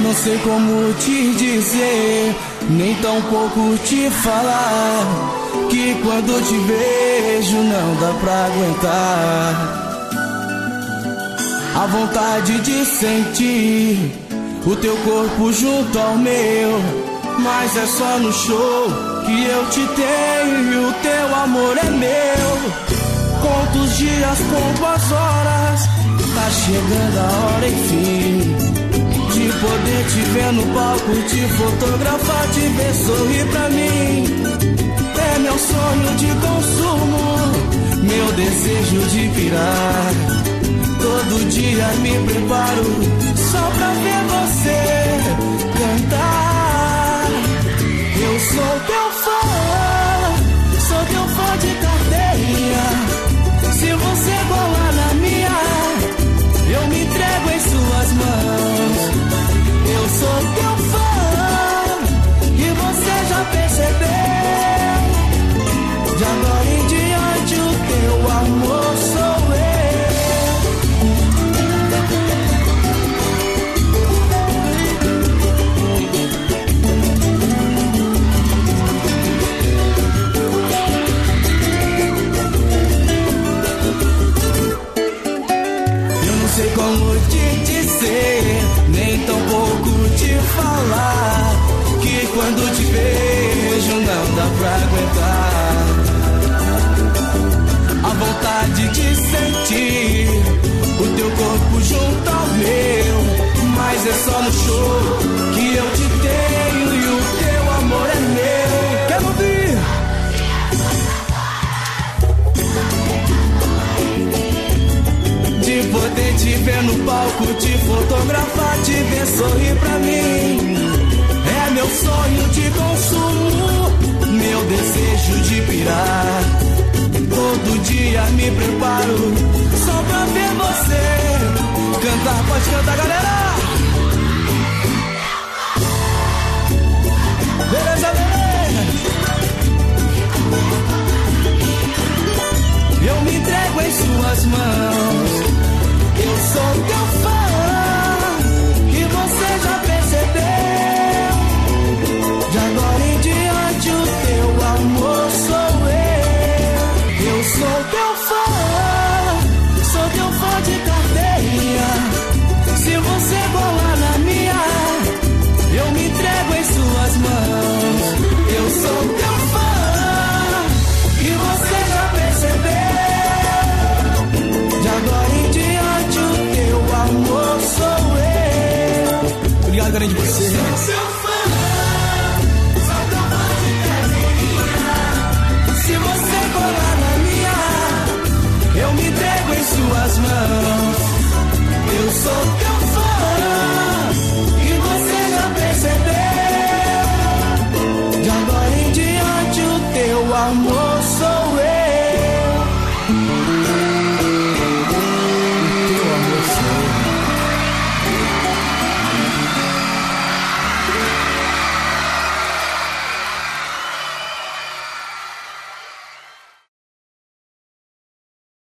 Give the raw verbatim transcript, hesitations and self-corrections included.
não sei como te dizer, nem tão pouco te falar, que quando te vejo não dá pra aguentar. A vontade de sentir o teu corpo junto ao meu, mas é só no show que eu te tenho e o teu amor é meu. Conto os dias, conto as horas, tá chegando a hora enfim de poder te ver no palco, te fotografar, te ver sorrir pra mim. É meu sonho de consumo, meu desejo de pirar. Todo dia me preparo só pra ver você cantar. Eu sou teu fã, sou teu fã de carteirinha. Se você colar na minha, eu me entrego em suas mãos. Eu sou teu fã e você já percebeu. De agora em diante o teu amor sou eu. Não sei como te dizer, nem tão pouco te falar, que quando te vejo não dá pra aguentar. A vontade de sentir o teu corpo junto ao meu, mas é só no show que eu te tenho e o teu amor é meu. Quero ouvir! De poder te ver no palco, te fotografar, te ver sorrir pra mim. É meu sonho de consumo, meu desejo de pirar. Todo dia me preparo só pra ver você cantar. Pode cantar, galera! Beleza, beleza! Eu me entrego em suas mãos. Eu sou teu fã e você já percebeu. De agora em diante o teu amor sou eu. Eu sou teu